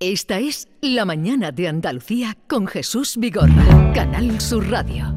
Esta es La Mañana de Andalucía con Jesús Vigorra, Canal Sur Radio.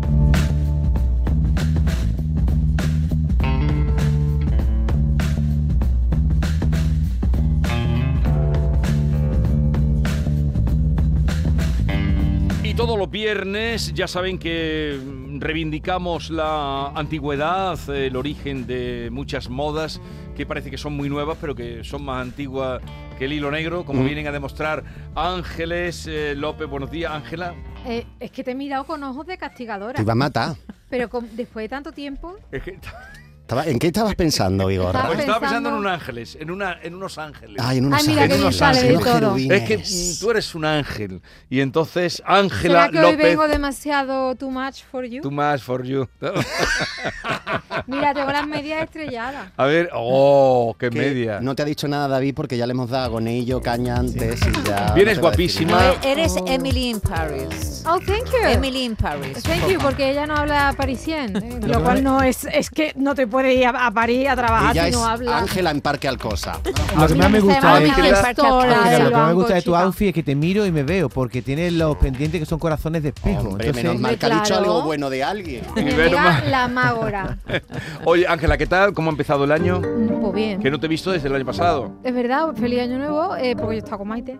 Y todos los viernes ya saben que reivindicamos la antigüedad, el origen de muchas modas que parece que son muy nuevas, pero que son más antiguas que el hilo negro, como vienen a demostrar Ángeles López. Buenos días, Ángela. Es que te he mirado con ojos de castigadora. Te iba a matar. Pero después de tanto tiempo... Es que ¿En qué estabas pensando, Vigorra? estaba pensando en un ángeles, en unos ángeles. Ay, en unos Ay, mira ángeles. que bien sale de unos todo. querubines. Es que tú eres un ángel. Y entonces, Ángela ¿Será que López... hoy vengo demasiado too much for you? Too much for you. Mira, tengo las medias estrelladas. A ver, ¡oh, qué Que media! No te ha dicho nada, David, porque ya le hemos dado agonillo, caña antes y ya... Vienes no te va a decir guapísima. nada. Eres Emily in Paris. Oh, thank you. Emily in Paris. Thank you, porque ella no habla parisien. Lo cual no es que no te puedes ir a París a trabajar Ella si es no hablas. Ángela en Parque Alcosa. Lo que más me gusta Ángela, es una gestora Ángela, de lo que más me banco, gusta de tu chica. outfit es que te miro y me veo, porque tienes los pendientes que son corazones de espejo. Hombre, Entonces, menos mal que ha dicho claro. algo bueno de alguien. Me Menos llega mal. la mágora. Oye, Ángela, ¿qué tal? ¿Cómo ha empezado el año? Pues bien. Que no te he visto desde el año pasado. Es verdad, feliz año nuevo, porque yo estaba con Maite.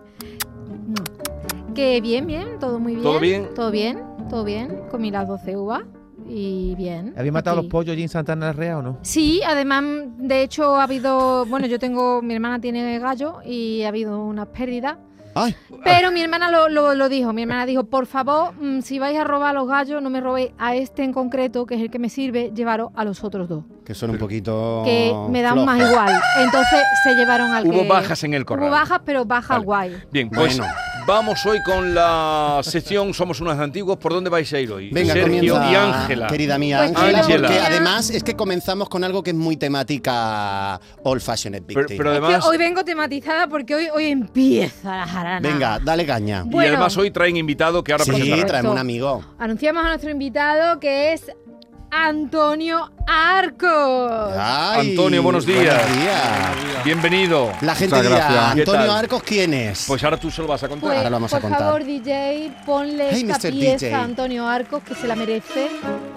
Que bien, todo muy bien. ¿Todo bien? Todo bien. Comí las 12 uvas y bien. ¿habéis matado Aquí. los pollos allí en Santana del Real o no? Sí, además, de hecho, ha habido... Bueno, mi hermana tiene gallo y ha habido unas pérdidas. Ay, Pero mi hermana lo dijo. Mi hermana dijo, por favor, si vais a robar los gallos, no me robéis a este en concreto, que es el que me sirve, llevaros a los otros dos. que son un poquito Que me dan flojos. más igual. Entonces se llevaron al que... Hubo bajas en el corral. Hubo bajas, pero bajas Vale. guay. Bien, pues Bueno. vamos hoy con la sección Somos unos antiguos. ¿Por dónde vais a ir hoy? Venga, Sergio comienza, y Ángela. querida mía Pues Ángela, Ángela. porque además es que comenzamos con algo que es muy temática old fashioned victim. Pero Es que además, hoy vengo tematizada porque hoy empieza la jarana. Venga, dale caña. y Bueno. además hoy traen invitado que ahora Sí, presentará. traemos un amigo. Anunciamos a nuestro invitado que es Antonio Arcos. Ay, Antonio, buenos días. Buenos días. Bienvenido. La gente Muchas dirá, gracias. ¿Qué Antonio tal? Arcos, ¿quién es? Pues ahora tú se lo vas a contar. Pues, ahora lo vamos a por contar. favor, DJ, ponle Hey, esta Mr. pieza DJ. a Antonio Arcos, que se la merece.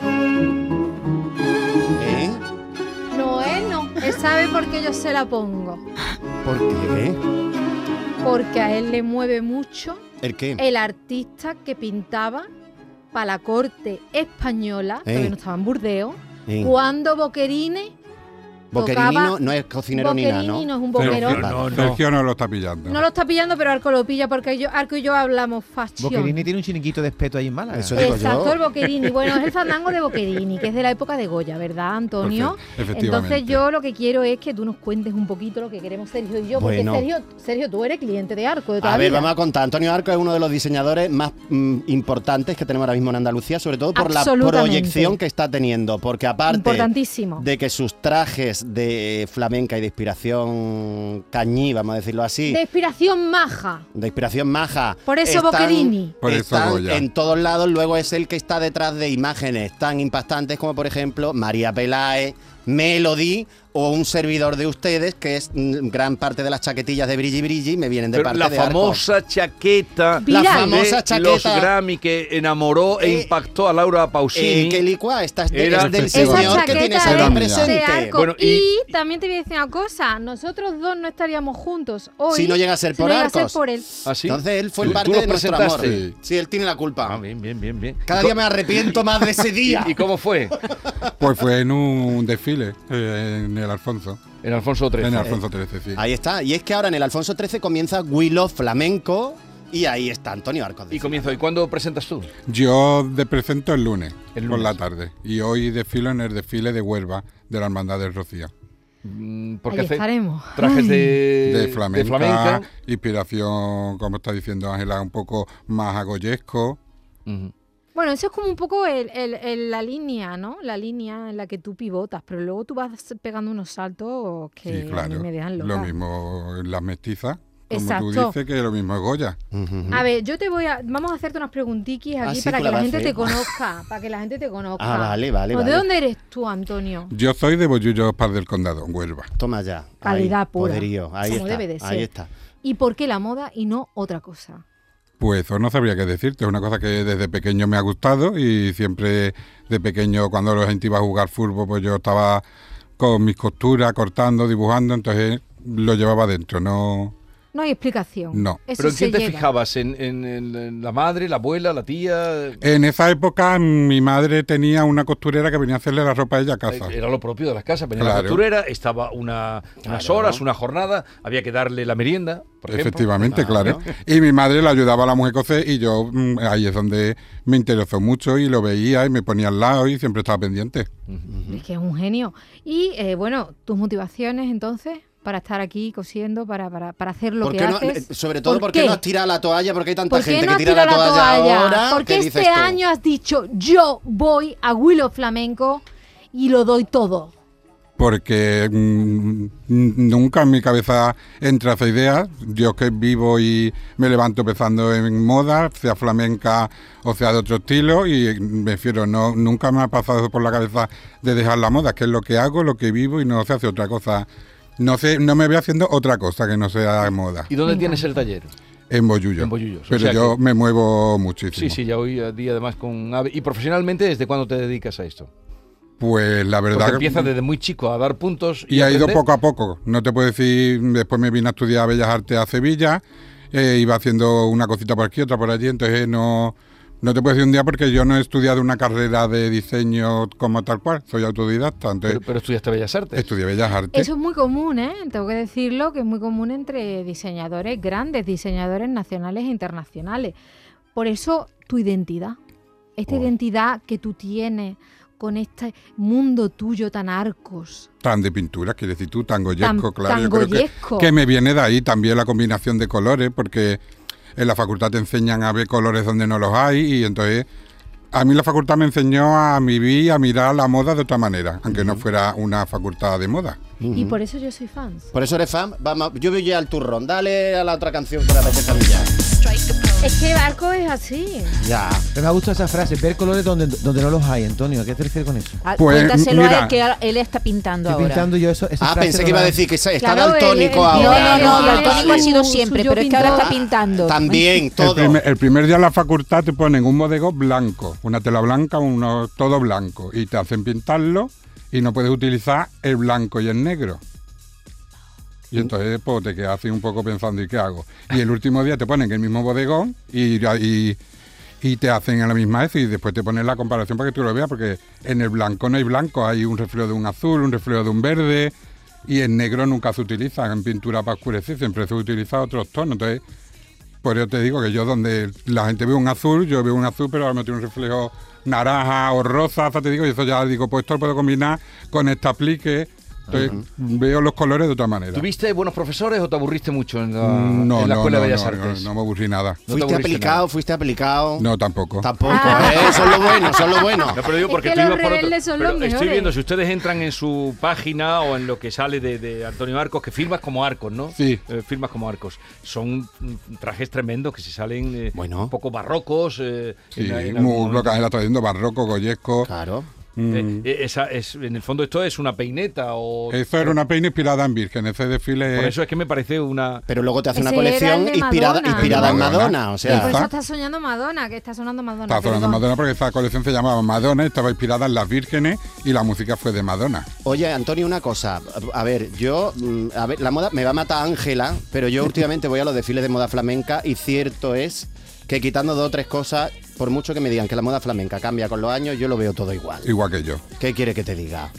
¿Eh? No, no. Él sabe por qué yo se la pongo. ¿Por qué? Porque a él le mueve mucho ¿El qué? el artista que pintaba para la corte española, que no estaba en Burdeos, cuando Boquerini Boquerini tocaba- no es cocinero ni nada, Boquerini ¿no? no es un boquero. No, no. Sergio no lo está pillando. No lo está pillando, pero Arco lo pilla porque Arco y yo hablamos fashion. Boquerini tiene un chiniquito de espeto ahí en Málaga. Eso digo Exacto, yo. el Boquerini. Bueno, es el fandango de Boquerini, que es de la época de Goya, ¿verdad, Antonio? Efectivamente. Entonces yo lo que quiero es que tú nos cuentes un poquito lo que queremos Sergio y yo, porque Bueno. Sergio, tú eres cliente de Arco de toda A ver, vida. vamos a contar. Antonio Arcos es uno de los diseñadores más importantes que tenemos ahora mismo en Andalucía, sobre todo por la Absolutamente. proyección que está teniendo. Porque aparte Importantísimo. de que sus trajes de flamenca y de inspiración cañí, vamos a decirlo así, De inspiración maja. de inspiración maja. Por eso están- Boquerini. Por eso están Goya. en todos lados, luego es el que está detrás de imágenes tan impactantes como por ejemplo María Peláez, Melody o un servidor de ustedes, que es gran parte de las chaquetillas de Brilli Brilli, me vienen de Pero parte la de Arcos. famosa chaqueta Viral. La famosa de los chaqueta. Grammy que enamoró e impactó a Laura Pausini. Que licua, esta es, Era- es del Esa Esa señor que tienes chaqueta ahí era es de presente. Arco. Bueno, y también te voy a decir una cosa. Nosotros dos no estaríamos juntos hoy. Si no llega a ser si por no llega a ser Arcos. por él. ¿Ah, sí? Entonces él fue ¿Tú- parte tú los de nuestro amor. presentaste? Sí, él tiene la culpa. Ah, bien, bien, bien, bien. Cada día me arrepiento más de ese día. ¿Y cómo fue? Pues fue en un desfile en el Alfonso. En Alfonso XIII. En el Alfonso XIII, sí. Ahí está. Y es que ahora en el Alfonso XIII comienza We Love Flamenco y ahí está Antonio Arcos. Y comienzo. ¿Y cuándo presentas tú? Yo presento el lunes, El por lunes. la tarde. Y hoy desfilo en el desfile de Huelva de la Hermandad del Rocío. Porque Ahí hace estaremos. trajes Ay. De flamenca, flamenca. inspiración, como está diciendo Ángela, un poco más agoyesco. Ujú. Bueno, eso es como un poco la línea, ¿no? La línea en la que tú pivotas, pero luego tú vas pegando unos saltos que Sí, a mí claro. me dejan loca. Lo mismo en las mestizas, como Exacto. tú dices, que lo mismo es Goya. A ver, vamos a hacerte unas preguntiquis Ah, aquí sí, para tú que la la vas a gente hacer. te conozca, para que la gente te conozca. Ah, vale, vale, Pues, ¿de vale. dónde eres tú, Antonio? Yo soy de Bollullo Paz del Condado, en Huelva. Toma ya. Calidad Ahí, pura. Poderío. Ahí Como está. debe de Ahí ser. está. ¿Y por qué la moda y no otra cosa? Pues eso no sabría qué decirte, es una cosa que desde pequeño me ha gustado y siempre de pequeño cuando la gente iba a jugar fútbol pues yo estaba con mis costuras, cortando, dibujando, entonces lo llevaba dentro, no... No hay explicación. No. Eso ¿Pero en quién se te llega. fijabas? ¿En la madre, la abuela, la tía? En esa época mi madre tenía una costurera que venía a hacerle la ropa a ella a casa. Era lo propio de las casas. Venía la Claro. costurera, estaba unas horas, una jornada, había que darle la merienda, por ejemplo. Efectivamente, Claro. claro. Y mi madre le ayudaba a la mujer a coser y yo ahí es donde me interesó mucho y lo veía y me ponía al lado y siempre estaba pendiente. Es que es un genio. Y bueno, tus motivaciones entonces para estar aquí cosiendo, para hacer lo ¿Por que qué no, haces. sobre todo, ¿por qué qué no has tirado la toalla? Porque hay tanta ¿Por qué gente no que has tira la tirado toalla ahora. Porque ¿Qué dices este tú? año has dicho, yo voy a Willow Flamenco y lo doy todo. Porque nunca en mi cabeza entra esa idea. Yo que vivo y me levanto pensando en moda, sea flamenca o sea de otro estilo, y me refiero, nunca me ha pasado eso por la cabeza de dejar la moda, que es lo que hago, lo que vivo y no se hace otra cosa. No me veo haciendo otra cosa que no sea moda. ¿Y dónde Me tienes encanta. el taller? En Bollullo. En Bollullos, o Pero sea yo que- me muevo muchísimo. Sí, ya hoy día además con AVE. ¿Y profesionalmente desde cuándo te dedicas a esto? Pues la verdad Porque que empiezas desde muy chico a dar puntos y ha ido aprender. poco a poco. No te puedo decir, después me vine a estudiar Bellas Artes a Sevilla, iba haciendo una cosita por aquí, otra por allí, entonces no te puedo decir un día porque yo no he estudiado una carrera de diseño como tal cual, soy autodidacta, entonces Pero estudiaste Bellas Artes. estudié Bellas Artes. Eso es muy común, ¿eh? Tengo que decirlo que es muy común entre diseñadores grandes, diseñadores nacionales e internacionales. Por eso tu identidad, esta identidad que tú tienes con este mundo tuyo tan arcos. Tan de pintura, quiere decir tú, tan goyesco, Tan- claro. tan Yo creo goyesco. que me viene de ahí también la combinación de colores, porque en la facultad te enseñan a ver colores donde no los hay, y entonces a mí la facultad me enseñó a vivir, a mirar la moda de otra manera, aunque no fuera una facultad de moda. Y por eso yo soy fan. Por eso eres fan. Vamos, yo voy ya al turrón. Dale a la otra canción que me apetece a mí ya. Es que Barco es así. Ya. Pero me gusta esa frase, ver colores donde no los hay, Antonio. ¿A qué te refieres con eso? Ah, Pues, cuéntaselo mira. a él, que él está pintando Estoy ahora. pintando yo esa Ah, frase pensé que iba a decir que está Claro, daltónico él tiene- ahora. No, Tiene daltónico ha sido su- siempre, su yo pero es que ahora está pintor. pintando. También, todo. El primer día en la facultad te ponen un bodegón blanco, una tela blanca, todo blanco, y te hacen pintarlo y no puedes utilizar el blanco y el negro. Y entonces pues, te quedas así un poco pensando, ¿y qué hago? Y el último día te ponen el mismo bodegón y te hacen en la misma vez y después te ponen la comparación para que tú lo veas, porque en el blanco no hay blanco, hay un reflejo de un azul, un reflejo de un verde, y el negro nunca se utiliza en pintura para oscurecer, siempre se utiliza otros tonos. Entonces, por eso te digo que yo donde la gente ve un azul, yo veo un azul, pero ahora me tiene un reflejo naranja o rosa, te digo, y eso ya digo, pues esto lo puedo combinar con este aplique. Entonces, veo los colores de otra manera. ¿Tuviste buenos profesores o te aburriste mucho en la, No, en la no, Escuela no, de Bellas no, Artes? no me aburrí nada. No te ¿Fuiste aburriste aplicado? nada. ¿Fuiste aplicado? No, tampoco. Tampoco, Eso es lo bueno, eso es lo bueno. No, pero digo Es porque que tú los ibas por otro. rebeldes son Pero los estoy mejores. viendo, si ustedes entran en su página o en lo que sale de Antonio Arcos, que firmas como Arcos, ¿no? Sí. Firmas como Arcos. Son trajes tremendos que se salen Bueno. un poco barrocos. Sí, en muy algún- lo que está trayendo barroco, goyesco. Claro. en el fondo esto es una peineta o... Eso era una peina inspirada en Virgen, ese desfile Por es... eso es que me parece una... Pero luego te hace una Ese era colección el de inspirada Madonna. en Madonna. O Y por sea, eso Exacto. está soñando Madonna, que está sonando Madonna. Estaba sonando perdón. Madonna porque esa colección se llamaba Madonna, estaba inspirada en las vírgenes y la música fue de Madonna. oye, Antonio, una cosa. A ver, la moda me va a matar Ángela, pero yo últimamente voy a los desfiles de moda flamenca y cierto es que quitando 2 o 3 cosas, por mucho que me digan que la moda flamenca cambia con los años, yo lo veo todo igual. Igual que yo. ¿Qué quiere que te diga?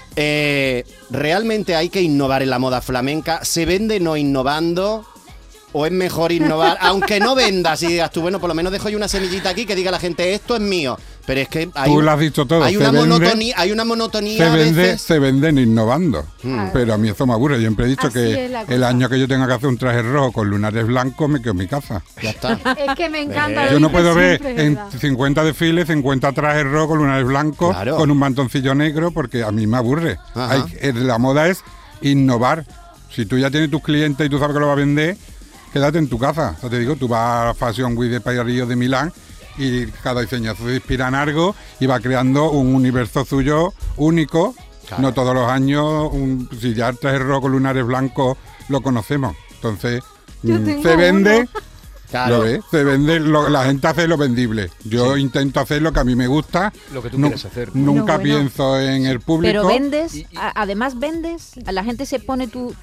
¿Realmente hay que innovar en la moda flamenca? ¿Se vende no innovando? ¿O es mejor innovar? Aunque no vendas y digas tú, bueno, por lo menos dejo yo una semillita aquí que diga la gente, esto es mío. Pero es que hay, Tú lo has dicho todo, hay se una vende- monotonía, hay una monotonía Se, a veces. se venden innovando. Mm. Pero a mí eso me aburre. Yo siempre he dicho Así que es la el cosa. año que yo tenga que hacer un traje rojo con lunares blancos me quedo en mi casa. Ya está. Es que me encanta. lo Yo no dice puedo ver siempre, en ¿verdad? 50 desfiles, 50 trajes rojos con lunares blancos, Claro. con un mantoncillo negro, porque a mí me aburre. Ajá. La moda es innovar. Si tú ya tienes tus clientes y tú sabes que lo vas a vender, quédate en tu casa. O sea, te digo, tú vas a Fashion Week de París de Milán y cada diseñador se inspira en algo y va creando un universo suyo único. Claro. No todos los años, si ya el traje rojo con lunares blancos lo conocemos. Entonces, Yo tengo Se vende... uno. Claro. ¿Lo ves? Se vende, la gente hace lo vendible. Yo intento hacer lo que a mí me gusta. Lo que tú quieres hacer. Nunca Bueno. pienso en el público. Pero vendes, Y- además vendes, a la gente se pone tus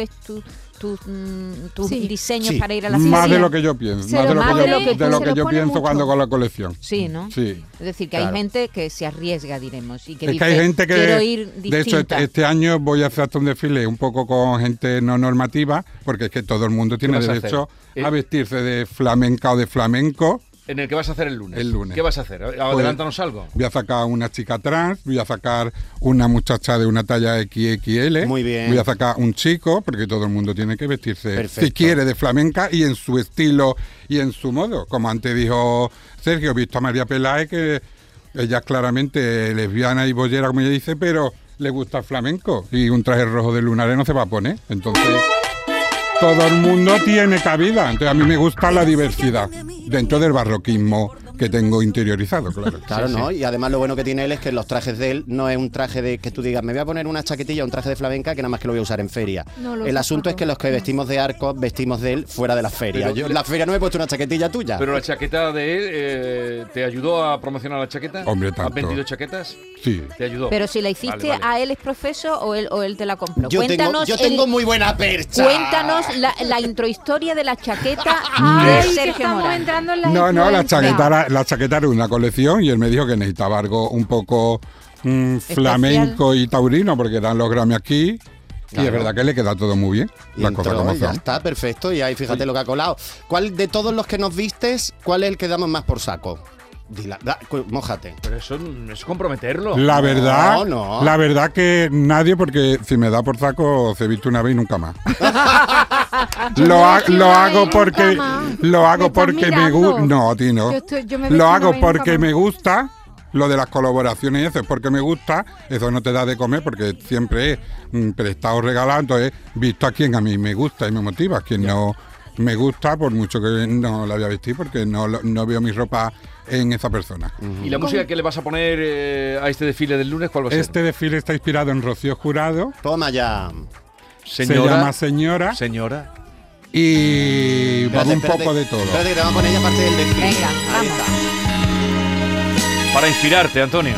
Sí. diseños Sí. para ir a la Más feria. de lo que yo pienso. Se Más de lo lo que pone- yo, se de lo lo que yo pone pienso mucho. cuando hago la colección. Sí, ¿no? Sí. Es decir, que Claro. hay gente que se arriesga, diremos, y que Es dice, que hay gente que, quiero ir de hecho, distinta. este año voy a hacer hasta un desfile un poco con gente no normativa, porque es que todo el mundo tiene vas a derecho hacer? a vestirse de flamenca o de flamenco. En el que vas a hacer el lunes. El lunes. ¿Qué vas a hacer? Adelántanos algo. Voy a sacar una chica trans, voy a sacar una muchacha de una talla XXL. Muy bien. Voy a sacar un chico, porque todo el mundo tiene que vestirse, Perfecto. si quiere, de flamenca y en su estilo y en su modo. Como antes dijo Sergio, he visto a María Peláez, que ella es claramente lesbiana y bollera, como ella dice, pero le gusta el flamenco. Y un traje rojo de lunares no se va a poner. Entonces, todo el mundo tiene cabida. Entonces, a mí me gusta la diversidad dentro del barroquismo que tengo interiorizado, claro. Claro, Sí, ¿no? Y además lo bueno que tiene él es que los trajes de él no es un traje de que tú digas, me voy a poner una chaquetilla, un traje de flamenca que nada más que lo voy a usar en feria. No, lo El usas asunto para es que todo. los que vestimos de arcos vestimos de él fuera de la feria. Pero- Yo en la feria no me he puesto una chaquetilla tuya. Pero la chaqueta de él, ¿te ayudó a promocionar la chaqueta? Hombre, ¿Has tanto. vendido chaquetas? Sí. ¿Te ayudó? Pero si la hiciste Vale, vale. a él es profeso o él te la compró. yo tengo muy buena percha. Cuéntanos la introhistoria de la chaqueta Ay, de que Sergio estamos Morán. entrando en la No, la influencia. chaqueta era una colección y él me dijo que necesitaba algo un poco flamenco y taurino porque eran los Grammy aquí. Y Claro. es verdad que le queda todo muy bien, Y las cosas entró, como ya son. está, perfecto. Y ahí fíjate lo que ha colado. ¿Cuál de todos los que nos vistes, cuál es el que damos más por saco? Mójate. Pero eso es comprometerlo. La verdad, no. la verdad que nadie, porque si me da por saco se viste una vez y nunca más. Yo lo me ha- vestí lo una hago vez y porque nunca más. lo ¿Me hago estás porque me mirando? gusta. No, a ti no. Yo me vestí Lo una hago vez y nunca porque más. me gusta. Lo de las colaboraciones y eso es porque me gusta, eso no te da de comer porque siempre es prestado regalado, entonces visto a quien a mí me gusta y me motiva, a quien no me gusta, por mucho que no la voy a vestir porque no veo mi ropa en esa persona. ¿Y la música que le vas a poner a este desfile del lunes, cuál va a ser? Este desfile está inspirado en Rocío Jurado, Toma ya. se llama Señora Señora. y va un Espérate, poco de todo. Espérate que te vamos a poner ya parte del desfile. Venga, Ahí vamos. está. Para inspirarte, Antonio.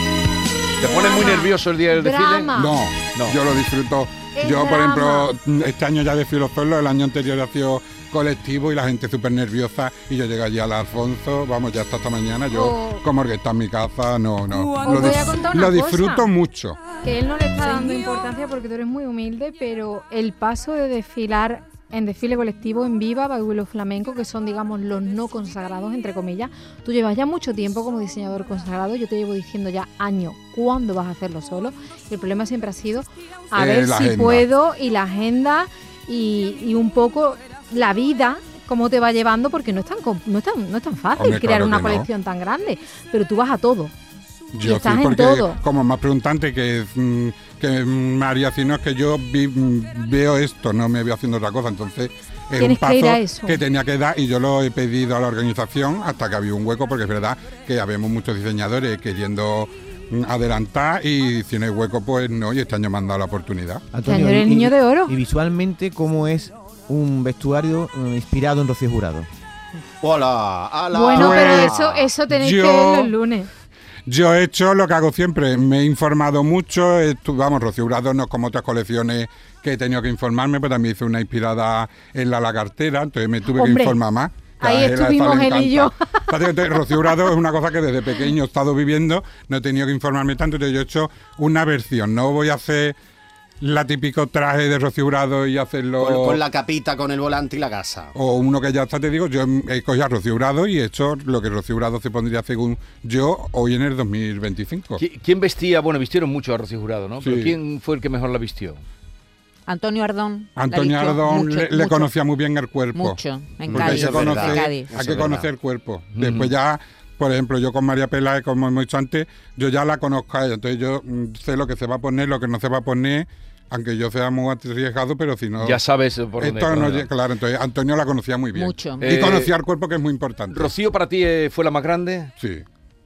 ¿Te pones muy Drama. nervioso el día del desfile? Drama. No, yo lo disfruto. El Yo, por drama. ejemplo, este año ya desfilo solo, el año anterior ha sido colectivo y la gente súper nerviosa y yo llegué allí al Alfonso, vamos, ya hasta esta mañana, yo Oh. como que está en mi casa, no. Os Lo, voy a contar una lo disfruto cosa. mucho. Que él no le está dando importancia porque tú eres muy humilde, pero el paso de desfilar en desfile colectivo en Viva, Baguilo Flamenco, que son, digamos, los no consagrados, entre comillas, tú llevas ya mucho tiempo como diseñador consagrado, yo te llevo diciendo ya años, ¿cuándo vas a hacerlo solo? Y el problema siempre ha sido a ver la si agenda. puedo, y la agenda, y un poco la vida, cómo te va llevando, porque no es tan fácil Hombre, crear claro una que no. colección tan grande, pero tú vas a todo. Yo estás sí, en porque todo. como más preguntante que María, sino es que yo veo esto, no me veo haciendo otra cosa, entonces es un Tienes que ir a paso eso. que tenía que dar y yo lo he pedido a la organización hasta que había un hueco, porque es verdad que habemos muchos diseñadores queriendo adelantar y si no hay hueco pues no, y este año me han dado la oportunidad. Antonio, eres el niño de oro. Y visualmente, ¿cómo es un vestuario inspirado en Rocío Jurado? Hola, ala. Bueno, Pues, pero eso tenéis que yo- verlo el lunes. Yo he hecho lo que hago siempre, me he informado mucho, vamos, Rocío Jurado no es como otras colecciones que he tenido que informarme, pero también hice una inspirada en la lagartera, entonces me tuve Hombre, que informar más. ahí A esa estuvimos le él y yo. encanta. Entonces, Rocío Jurado es una cosa que desde pequeño he estado viviendo, no he tenido que informarme tanto, entonces yo he hecho una versión, no voy a hacer la típico traje de Rocío Jurado y hacerlo... Con la capita, con el volante y la gasa. O uno que ya está, te digo, yo he cogido a Rocío Jurado y he hecho lo que Rocío Jurado se pondría según yo hoy en el 2025. ¿Quién vestía? Bueno, vistieron mucho a Rocío Jurado, ¿no? Pero Sí. ¿quién fue el que mejor la vistió? Antonio Ardón. la Antonio vistió Ardón mucho, le mucho, conocía muy bien el cuerpo. Mucho, en Porque hay Cádiz. que es verdad. conocer, en Cádiz. Eso hay es que conocer verdad. el cuerpo. Después ya, por ejemplo, yo con María Peláez, como hemos dicho antes, yo ya la conozco a ella. Entonces yo sé lo que se va a poner, lo que no se va a poner, aunque yo sea muy arriesgado, pero si no... Ya sabes por dónde. esto por no dónde llega, claro, entonces Antonio la conocía muy bien. Mucho. Y Eh, conocía el cuerpo, que es muy importante. ¿Rocío para ti fue la más grande? Sí.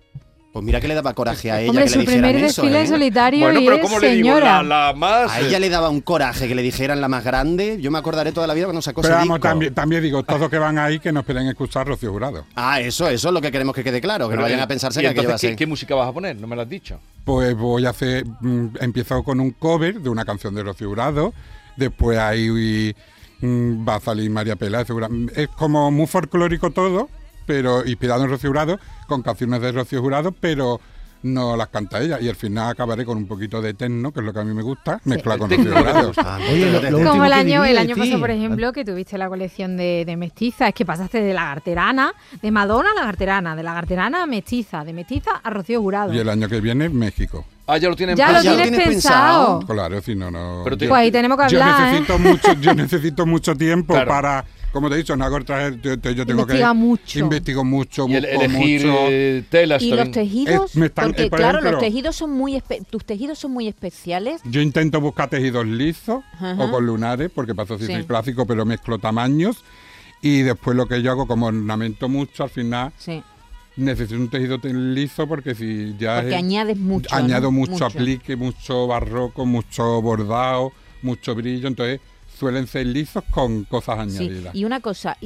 Pues mira que le daba coraje a ella Hombre, que su le dijeran primer eso, desfile ¿eh? en solitario Bueno, y pero es ¿cómo le digo? señora. La más... A ella le daba un coraje que le dijeran la más grande. Yo me acordaré toda la vida cuando sacó Pero ese vamos, disco. también digo, todos que van ahí que nos pueden excusar Rocío Jurado. Ah, eso es lo que queremos que quede claro, que Pero, no vayan a pensarse ¿y que aquello va a entonces ser. ¿qué música vas a poner? No me lo has dicho. Pues voy a hacer, empiezo con un cover de una canción de Rocío Jurado, después ahí va a salir María Peláez, es como muy folclórico todo, pero inspirado en Rocío Jurado, con canciones de Rocío Jurado, pero no las canta ella. Y al final acabaré con un poquito de techno, que es lo que a mí me gusta, mezclado con Rocío Jurado. Ah, Oye, lo último Como el que año diría de ti. pasado, por ejemplo, que tuviste la colección de mestizas, es que pasaste de lagarterana, de Madonna a lagarterana, de lagarterana a mestiza, de mestiza a Rocío Jurado. Y el año que viene, México. Ah, ya lo tienen Ya lo ya lo tienes tienes pensado. Claro, si no, no. Pero Pues ahí tenemos que hablar, Yo necesito mucho tiempo Claro. para, como te he dicho, no hago traje, yo tengo Investiga que mucho. investigo mucho, Y busco elegir mucho. telas Y los también. tejidos, me están- porque por claro, ejemplo- los tejidos son tus tejidos son muy especiales. Yo intento buscar tejidos lisos Ajá. o con lunares, porque para eso sí Sí. soy clásico, pero mezclo tamaños. Y después lo que yo hago, como ornamento mucho, al final Sí, necesito un tejido liso, porque si ya porque añades mucho. añado ¿no? mucho aplique, mucho barroco, mucho bordado, mucho brillo, entonces suelen ser lisos con cosas Sí. añadidas. Y una cosa,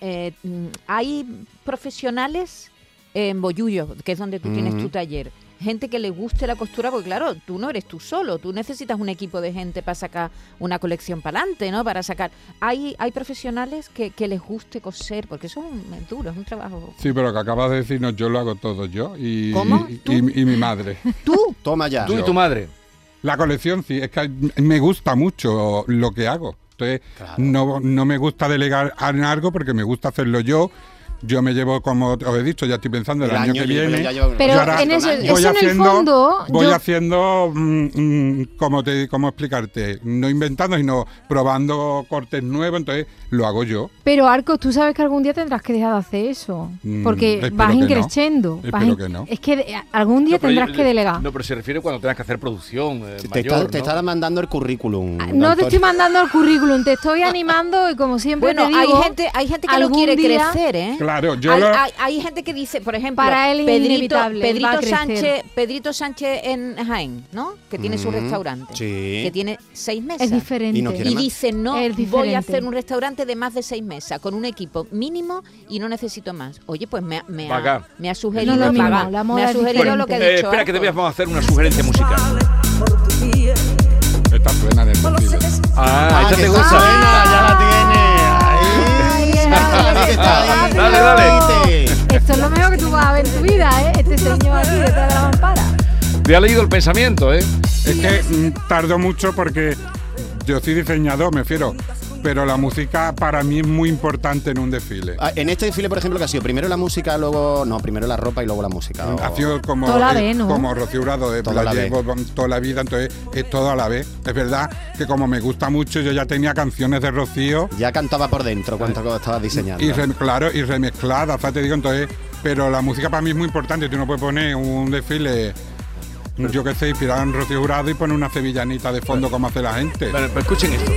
hay profesionales en Bollullo, que es donde tú tienes tu taller, gente que le guste la costura, porque claro, tú no eres tú solo, tú necesitas un equipo de gente para sacar una colección para adelante, ¿no? Para sacar. Hay profesionales que les guste coser, porque eso es duro, es un trabajo. Sí, pero lo que acabas de decirnos, yo lo hago todo yo y, ¿Cómo? y, ¿Tú? y mi madre. Tú, Toma ya. Tú y tu madre. La colección sí, es que me gusta mucho lo que hago. Entonces, Claro. no me gusta delegar en algo porque me gusta hacerlo yo. Yo me llevo, como os he dicho, ya estoy pensando el año que viene. Pero Yo ahora en eso voy en el fondo... voy yo- haciendo, ¿cómo explicarte? No inventando, sino probando cortes nuevos, entonces lo hago yo. Pero Arcos, tú sabes que algún día tendrás que dejar de hacer eso, porque espero vas que no. increciendo. Espero que no. Es que algún día No, pero tendrás que delegar. No, pero se refiere cuando tengas que hacer producción Te mayor, te ¿no? está mandando el currículum. No te Antonio. estoy mandando el currículum, te estoy animando y como siempre bueno, te digo, hay gente que no algún quiere día- crecer, ¿eh? Claro, yo Hay gente que dice, por ejemplo, Para él es inevitable, él va a crecer. Pedrito Sánchez en Jaén, ¿no? Que tiene su restaurante, sí. que tiene 6 mesas. es diferente. Y no quiere Y más. dice, no, Es voy diferente. a hacer un restaurante de más de 6 mesas, con un equipo mínimo y no necesito más. Oye, pues me Vaga. ha sugerido, No lo mismo, Vaga, la me moda ha es sugerido lo que ha diferente. dicho. Espera, que te Arco. vamos a hacer una sugerencia musical. esta suena en el desfile. Ah, esta que te esa gusta. suena, ya la tiene. Ahí está, Dale, dale. Esto es lo mejor que tú vas a ver en tu vida, ¿eh? Este señor aquí detrás de la mampara. Te ha leído el pensamiento, ¿eh? Es que tardó mucho porque yo soy diseñador, me refiero, pero la música para mí es muy importante en un desfile. Ah, en este desfile, por ejemplo, que ha sido primero la música, luego... No, primero la ropa y luego la música. o- Ha sido como, Toda la vez, ¿no? como Rocío Jurado, Toda la la llevo toda la vida, entonces es todo a la vez. Es verdad que como me gusta mucho, yo ya tenía canciones de Rocío Ya cantaba por dentro cuando estabas diseñando. y claro, y remezcladas, ¿sabes? Te digo, entonces, pero la música para mí es muy importante. Tú no puedes poner un desfile, yo que sé, inspirado en Rocío Jurado y poner una sevillanita de fondo como hace la gente. Vale, pues escuchen esto.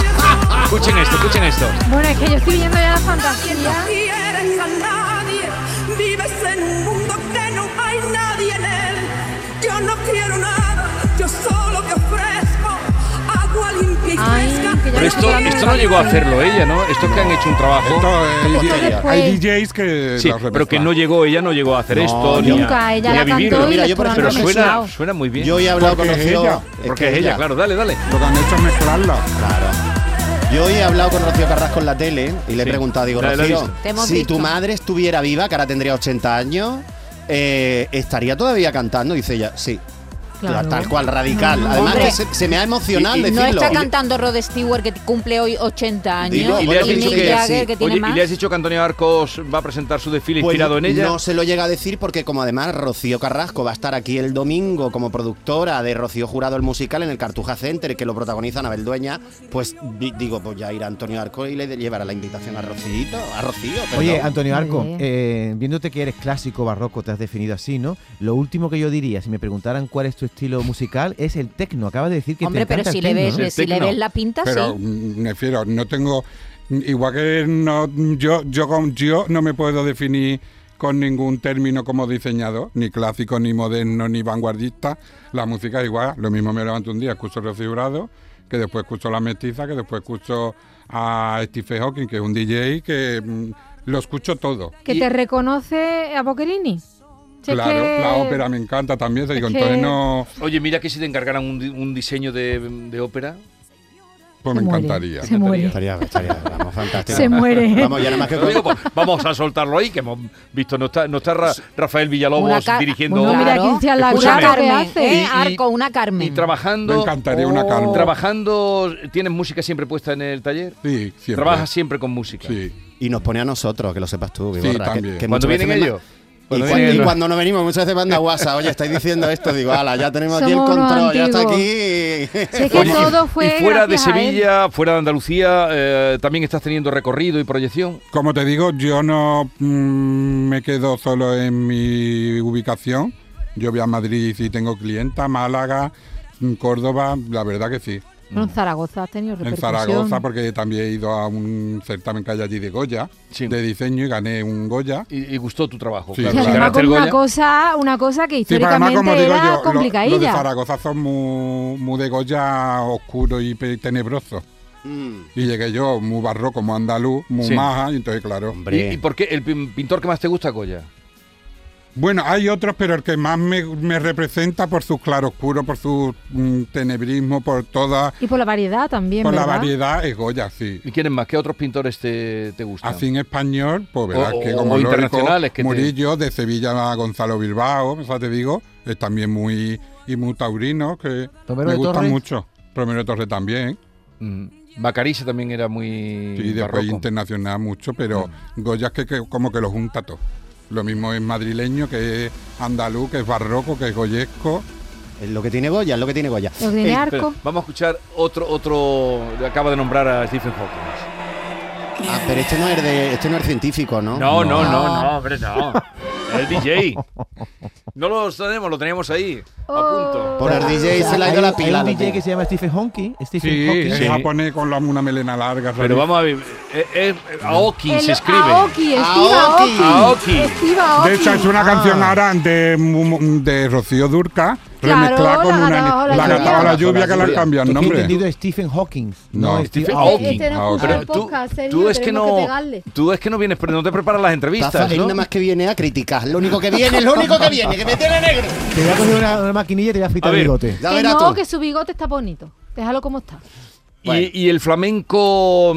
Escuchen esto. Bueno, es que yo estoy viendo ya la fantasía. quieres a nadie, vives en un mundo que no hay nadie en él. Yo no quiero nada, yo solo te ofrezco agua limpia y Ay, fresca. que ya Pero esto no llegó a hacerlo ella, ¿no? Esto que han hecho un trabajo. Esto hay DJs que Sí, lo pero que remezclan. ella no llegó a hacer No, esto, ni nunca, a, ella ni a la vivirlo. cantó y Mira, yo, por después ejemplo, la han mezclado. Suena muy bien. Yo he hablado con Porque es Rocío... ella. Porque es ella, claro, dale. Lo que han hecho es mezclarla. Claro. Yo hoy he hablado con Rocío Carrasco en la tele y le he Sí. preguntado, digo, La he Rocío, visto. Te hemos si visto. tu madre estuviera viva, que ahora tendría 80 años, ¿estaría todavía cantando? Dice ella, sí. Claro. Tal cual, radical. No, Además hombre. que se me ha emocionado Y- y- No decirlo. está cantando Rod Stewart, que cumple hoy 80 años, Dilo, Y le has y dicho Mick que Jagger, sí. que tiene Oye, más. ¿y le has dicho que Antonio Arcos va a presentar su desfile Pues inspirado en ella? No se lo llega a decir porque como además Rocío Carrasco va a estar aquí el domingo como productora de Rocío Jurado el musical en el Cartuja Center, que lo protagoniza Anabel Dueña, pues digo, pues ya irá Antonio Arcos y le llevará la invitación a Rocío, perdón. Oye, Antonio Arco, Hombre. viéndote que eres clásico, barroco, te has definido así, ¿no? Lo último que yo diría, si me preguntaran cuál es tu estilo musical, es el tecno. Acabas de decir que Hombre, te pero encanta si el le tecno, ves, ¿no? El si le tecno. ves la pinta, Pero sí. me refiero, no tengo, igual que no, yo no me puedo definir con ningún término como diseñador, ni clásico, ni moderno, ni vanguardista. La música es igual. Lo mismo me levanto un día, escucho Rocío Jurado, que después escucho La Mestiza, que después escucho a Stephen Hawking, que es un DJ, que lo escucho todo. ¿Que te reconoce a Boccherini? Si es Claro, que- la ópera me encanta también, te digo, que- entonces no, Oye, mira que si te encargaran un diseño de ópera. pues Se me muere, encantaría. Se muere. Estaría, vamos, fantástico. Se muere. Vamos, ya nada más que Lo digo, pues, vamos a soltarlo ahí, que hemos visto, no está Rafael Villalobos dirigiendo. Bueno, mira, Claro. Cristian Una Laura, ¿qué Carmen, hace? Y- Arco, una Y Carmen. trabajando. Me encantaría una Carmen. Trabajando, ¿tienes música siempre puesta en el taller? Sí, siempre. Trabajas siempre con música. Sí. Y nos pone a nosotros, que lo sepas tú, Vigorra. también. Cuando muchas vienen veces me ellos. Y, Cuando cua- vienen y ellos. cuando no venimos, muchas veces manda WhatsApp. Oye, estáis diciendo esto. Digo, ala, ya tenemos aquí el Somos unos control, ya está antiguos. aquí. Si es que Oye, todo fue y fuera de gracias a él. Sevilla, fuera de Andalucía, también estás teniendo recorrido y proyección. Como te digo, yo no me quedo solo en mi ubicación. Yo voy a Madrid y tengo clienta, Málaga, Córdoba, la verdad que sí. Bueno, en Zaragoza has tenido En repercusión. Zaragoza, porque también he ido a un certamen que hay allí de Goya, Sí. de diseño, y gané un Goya. Y gustó tu trabajo. Sí, Y claro. además Ganaste con el una Goya. cosa que Sí, pero además, históricamente como digo era yo, lo de complicadilla. Zaragoza son muy de Goya oscuro y tenebroso. Y llegué yo, muy barroco, muy andaluz, muy Sí. maja, y entonces, claro. Hombre. ¿Y por qué el pintor que más te gusta, Goya? Bueno, hay otros, pero el que más me representa por su claroscuro, por su tenebrismo, por toda... Y por la variedad también, Por la ¿verdad? variedad es Goya, sí. ¿Y quiénes más? ¿Qué otros pintores te gustan? Así en español, pues verás O- que o como internacionales que te- Murillo, de Sevilla a Gonzalo Bilbao, o sea, te digo, es también muy taurino, que Romero me de gusta Torres. mucho. Romero de Torres también, Bacarisa también era muy y después barroco. internacional mucho, pero Goya es que como que lo junta todo. Lo mismo es madrileño, que es andaluz, que es barroco, que es goyesco. Es lo que tiene Goya, es lo que tiene Goya. Lo que tiene Espera, arco. vamos a escuchar otro. Acaba de nombrar a Stephen Hawking. Ah, pero este no es científico, ¿no? No, hombre, no. El DJ. No lo tenemos, lo teníamos ahí, a punto. Por el O DJ sea, se le ha ido la hay pila. un lo DJ tío. que se llama Stephen Hawking. Sí, es Sí. japonés con una melena larga. Pero vamos a ver. Aoki se escribe. Aoki, Steve Aoki. Aoki. Aoki. Steve Aoki. De hecho, es una canción ahora de Rocío Durca, Claro, remezclada con la una... Gataba la La lluvia. Gataba la lluvia, que le han Lluvia. cambiado el Yo he nombre. entendido Stephen Hawking. No, Stephen Stephen Hawking. Hawking. Este no escucha Pero el podcast, Sergio, tú es que tenemos no. pegarle. Tú es que no vienes, no te preparas las entrevistas, Taza, él ¿no? nada más que viene a criticar. Lo único que viene, que me tiene negro. Te voy a coger una maquinilla y te voy a fritar A el ver. bigote. Ya Que verás no, tú. que su bigote está bonito. Déjalo como está. Bueno. Y el flamenco,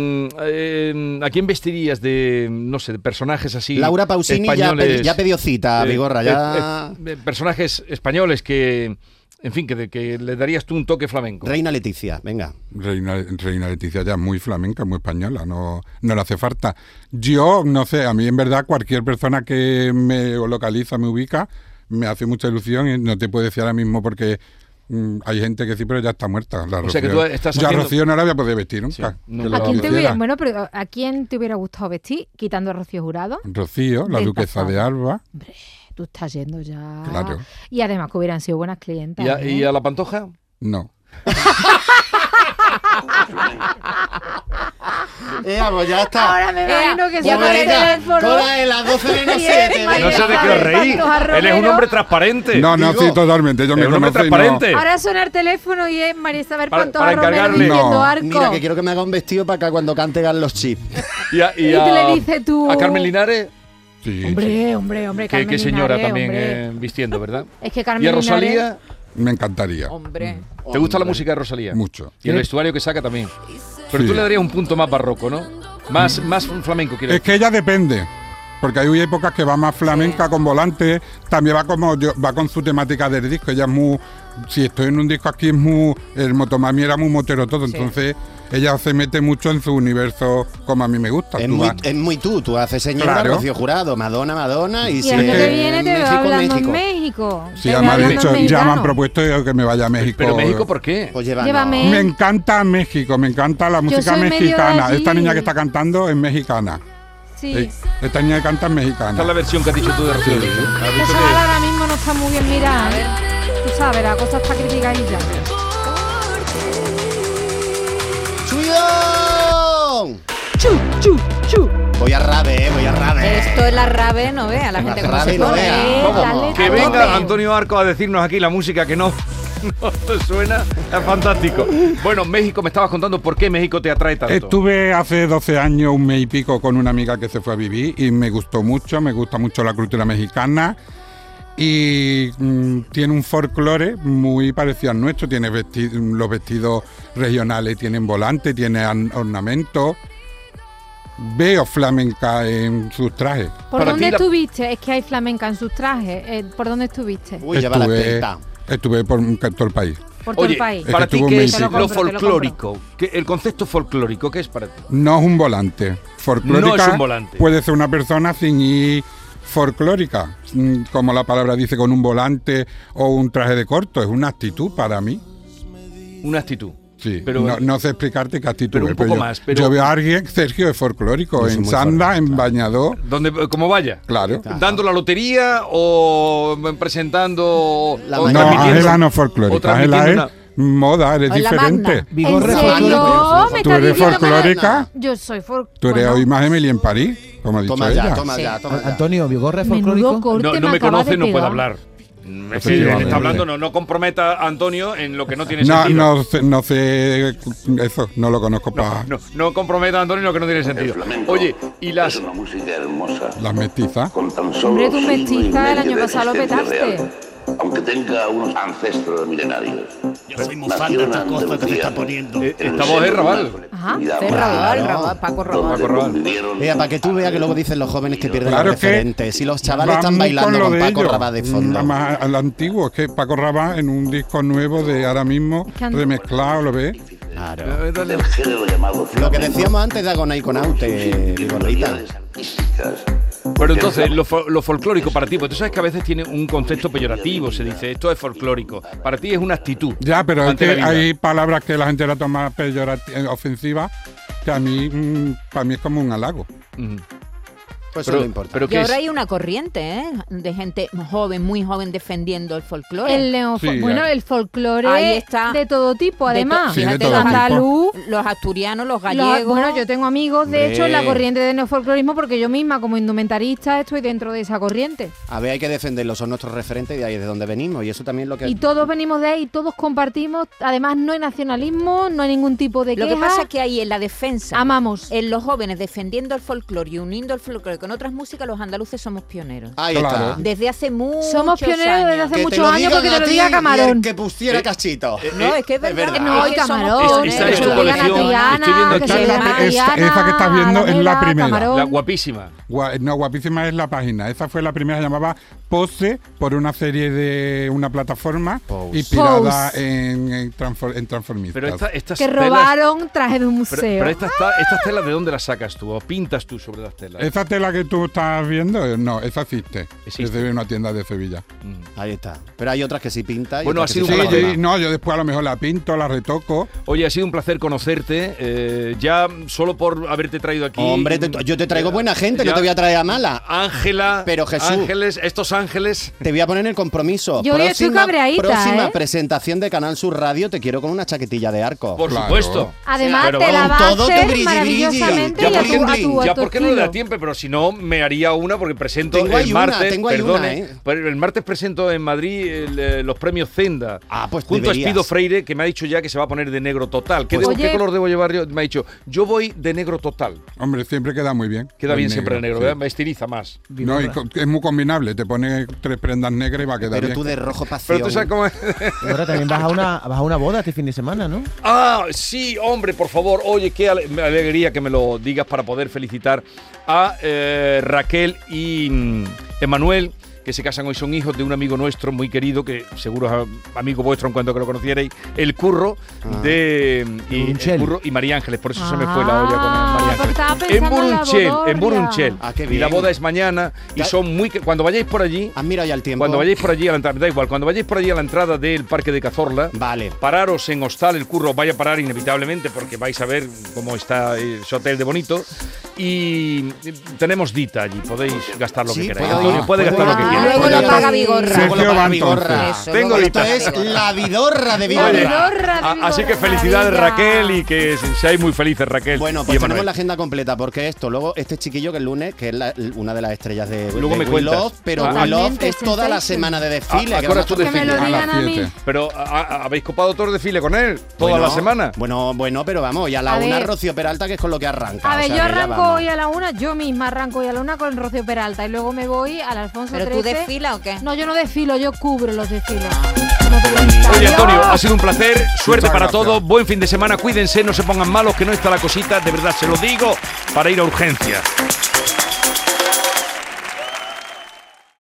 ¿a quién vestirías de, no sé, de personajes así? Laura Pausini españoles, ya pidió cita, Vigorra. Ya... personajes españoles que, en fin, que le darías tú un toque flamenco. Reina Leticia, venga. Reina Leticia ya es muy flamenca, muy española, no le hace falta. Yo, no sé, a mí en verdad cualquier persona que me localiza, me ubica, me hace mucha ilusión y no te puedo decir ahora mismo porque hay gente que sí, pero ya está muerta. La O sea que Rocío. tú estás Yo a haciendo- Rocío no la voy a poder vestir nunca. Sí, no. que lo ¿A quién te hiciera. hubiera, bueno, pero ¿a quién te hubiera gustado vestir? Quitando a Rocío Jurado. Rocío, la Del duquesa pasado. de Alba. Hombre, tú estás yendo ya. Claro. Y además que hubieran sido buenas clientas. ¿Y a la Pantoja? No. Pues ya está. Ahora me imagino que se Pues pone el venga, teléfono. cola de las 12 menos Y 7. él, No sé de qué os reís. Él es un hombre transparente. No, Digo, sí, totalmente. Yo es me un hombre conozco y no- transparente. Ahora suena el teléfono y es María Isabel Para Pantoja Romero encargarle. diciendo No. arco. Mira, que quiero que me haga un vestido para acá cuando cante Carlos Chip. Y Y te le dices tú- a Carmen Linares, Sí, sí. Hombre, que Carmen señora Linares, también hombre. vistiendo, ¿verdad? Es que Carmen ¿Y a Linares- Rosalía? Me encantaría. Hombre. ¿Te gusta la música de Rosalía? Mucho. Y el vestuario que saca también. Pero Sí. tú le darías un punto más barroco, ¿no? Más flamenco, quiero Es que ella depende. Porque hay épocas que va más flamenca con volante, también va con su temática del disco. Ella es muy. Si estoy en un disco aquí, es muy. El Motomami era muy motero todo, entonces ella se mete mucho en su universo como a mí me gusta. Es Tú muy, vas- es muy tú haces señora, Claro. Rocío Jurado, Madonna y Y si el año es que viene te veo México, hablando México. en México. Sí, Te veo además de hablando hecho, en ya me han mexicano. propuesto que me vaya a México. Pero México, ¿por qué? Pues llévanos. Llévame. Me encanta México, me encanta la música soy medio de mexicana. allí. Esta niña que está cantando es mexicana. Sí. Esta niña que canta es Esta es mexicana. la versión que has dicho tú de Rocío. Sí. ¿Has Esa visto bala que- ahora mismo no está muy bien mirada. Tú sabes, la cosa está criticadilla. ¡Chuyón! Chu, chu, chu. Pues Voy a rabe, voy a rabe. Esto es la rave, no vea, la gente cómo se rave no pone. vea. ¿Cómo? dale, Que dale. venga Antonio Arco a decirnos aquí la música que no te suena, es fantástico. Bueno, México, me estabas contando por qué México te atrae tanto. Estuve hace 12 años, un mes y pico, con una amiga que se fue a vivir y me gustó mucho, me gusta mucho la cultura mexicana y tiene un folclore muy parecido al nuestro, tiene los vestidos regionales, tienen volante, tiene ornamentos. Veo flamenca en sus trajes. ¿Por Para dónde ti la- estuviste? Es que hay flamenca en sus trajes. ¿Por dónde estuviste? Uy, lleva la tenta. Estuve por todo el país. Por todo Oye, el país. para Es que ti, tuvo ¿qué un es mes y lo pico. Te lo compro. folclórico? El concepto folclórico, ¿qué es para ti? No es un volante. Folclórica No es un volante. puede ser una persona sin ir folclórica, como la palabra dice, con un volante o un traje de corto. Es una actitud para mí. Una actitud. Sí, Pero- no sé explicarte qué actitud pero un es, poco yo, más, pero- yo veo a alguien, Sergio, es folclórico, Yo soy en muy sanda, folclórico, en claro. bañador, Donde, como vaya. claro. ¿Dando la lotería o presentando La o mañana. No, transmitiendo- Ángela no es o folclórica, Ángela transmitiendo es moda, eres O la diferente. magna. Vigorra ¿En es serio? folclórico. ¿Me Tú estás eres diciendo que- folclórica, Yo soy folclórica. tú eres hoy más Emily en París, como ha dicho Toma ella. ya, toma Sí. ya, toma ya. Antonio, ¿Vigorra es Menudo folclórico? corte No, no me acaba conoce, de no puede pegar. hablar. Es que Efectivamente. está hablando, no comprometa a Antonio en lo que no tiene No, sentido. no sé eso, no lo conozco para No comprometa a Antonio en lo que no tiene sentido. Oye, y las... Es una música hermosa. las mestizas. Con tan solo Hombre, tú 6 mestiza, meses el año de pasado lo existencia petaste. real, aunque tenga unos ancestros milenarios. Yo soy muy fan de estas cosas que se está poniendo. esta voz es Raval. Ajá, Paco Claro. Raval, Paco Raval. Paco Raval. Mira, para que tú veas que luego dicen los jóvenes que pierden Claro los que referentes. Si los chavales va están muy bailando lo con de Paco ellos. Rabanne de fondo. Nada más al antiguo, es que Paco Rabanne en un disco nuevo de ahora mismo, que remezclado, ¿lo ves? Claro. Del género llamado Lo que flamenco. decíamos antes de Agona y Conaute, Vigorrita. Cualidades artísticas. Pero entonces, lo folclórico para ti, pues tú sabes que a veces tiene un concepto peyorativo, se dice, esto es folclórico. Para ti es una actitud. Ya, pero es ante que la vida. hay palabras que la gente la toma ofensivas, que a mí, para mí es como un halago. Ujú. Pues eso es lo importante. pero Y ¿qué es? ahora hay una corriente, de gente joven, muy joven, defendiendo el folclore. El Sí, bueno, el folclore Ahí está. de todo tipo, De además. Sí, de fíjate, todo los tipo. andaluz. Los asturianos, los Los- gallegos. bueno, yo tengo amigos, de hecho, en la Hombre. corriente de neofolclorismo, porque yo misma, como indumentarista, estoy dentro de esa corriente. A ver, hay que defenderlos, son nuestros referentes y de ahí es de donde venimos. Y eso también es lo que... Y todos venimos de ahí, todos compartimos. Además, no hay nacionalismo, no hay ningún tipo de Lo queja. que pasa es que ahí en la defensa, Amamos. en los jóvenes defendiendo el folclore y uniendo el folclore con otras músicas, los andaluces somos pioneros. Ahí Claro. está. Desde hace muchos Somos pioneros desde años. hace muchos años porque te lo diga Y el Camarón. que pusiera cachito. No, es que es verdad. No, es y que somos Camarón, pioneros. Esa es que tu se lo digan a colección. Triana, Estoy viendo que se aquí. lo digan a Esa Triana, que estás viendo es la Alameda, primera. Camarón. La guapísima. No, guapísima es la página. Esa fue la primera, se llamaba Pose, por una serie de una plataforma Pose. inspirada Pose. en Transformistas. Pero estas Que telas... robaron traje de un museo. Pero estas telas, ¿de dónde las sacas tú? ¿O pintas tú sobre las telas? Esa tela que tú estás viendo, no, esa existe. Existe. Es de una tienda de Sevilla. Mm. Ahí está. Pero hay otras que sí pinta. Y Bueno, otras ha que sido sí un se placer. forma. No, yo después a lo mejor la pinto, la retoco. Oye, ha sido un placer conocerte. Ya solo por haberte traído aquí. Hombre, yo te traigo buena gente, no Ya. te voy a traer a mala. Ángela. Pero Jesús. Ángeles, estos ángeles. Te voy a poner el compromiso. Yo hoy estoy cabreadita, próxima ¿eh? presentación de Canal Sur Radio, te quiero con una chaquetilla de arco. Por Claro. supuesto. Además, Pero te la vamos, va a todo tu hacer brilli, maravillosamente brilli. y a Ya tu, porque- a tu Ya porque no le da estilo. tiempo, pero si no me haría una porque presento Tengo ahí el una, martes. tengo ahí perdone, una, ¿eh? pero el martes presento en Madrid los premios Zenda. Ah, pues junto deberías. a Espido Freire, que me ha dicho ya que se va a poner de negro total. ¿Qué, Pues- ¿qué Oye. color debo llevar yo? Me ha dicho, yo voy de negro total. Hombre, siempre queda muy bien. Queda El bien siempre el negro, sí. ¿verdad? Me estiliza más. No, y es muy combinable. Te pones 3 prendas negras y va a quedar Pero bien. tú de rojo pasión. Pero tú sabes cómo es. Ahora también vas a una boda este fin de semana, ¿no? Ah, sí, hombre, por favor. Oye, qué alegría que me lo digas para poder felicitar a Raquel y Emanuel, que se casan hoy, son hijos de un amigo nuestro muy querido, que seguro es amigo vuestro en cuanto que lo conocierais, el Curro de Burunchel. Curro y María Ángeles. Por eso se me fue la olla con María porque Ángeles. estaba En pensando en la Burunchel, en bodorria. Burunchel. Ah, qué Y la bien. boda es mañana y Ya- son muy... Cuando vayáis por allí... ¿Has mirado ya el tiempo? Cuando vayáis por allí a la entrada, da igual, cuando vayáis por allí a la entrada del Parque de Cazorla, Vale. pararos en Hostal, el Curro vaya a parar inevitablemente porque vais a ver cómo está ese hotel de bonito y tenemos dita allí, podéis gastar lo Sí, que queráis. puedo Antonio ir, puede puedo gastar lo ir. que Luego lo paga Vigorra. Sergio Luego lo paga va Vigorra. entonces. Tengo Esto listas. es la vidorra de Oye, Vigorra. así que felicidades, Raquel, y que seáis muy felices, Raquel. Bueno, y pues tenemos Emanuel. la agenda completa, porque luego este chiquillo que el lunes, que es una de las estrellas de Luego de me We cuentas. Love, pero Ah, We Love totalmente, es toda la Sensation. semana de desfile. ¿A que qué hora vamos es tu a- Que me lo desfile? A las digan a mí. 7. Pero ¿habéis copado todo el desfile con él? ¿Toda Bueno, la semana? Bueno, pero vamos, y a la A una ver. Rocío Peralta, que es con lo que arranca. A ver, o sea, yo que ya arranco vamos. hoy a la 1, yo misma arranco hoy a la 1 con Rocío Peralta y luego me voy al Alfonso ¿Pero XIII. tú desfilas o qué? No, yo no desfilo, yo cubro los desfiles. Oye, Antonio, ha sido un placer. Suerte Muchas para gracias. todos. Buen fin de semana. Cuídense, no se pongan malos, que no está la cosita. De verdad, se lo digo, para ir a urgencias.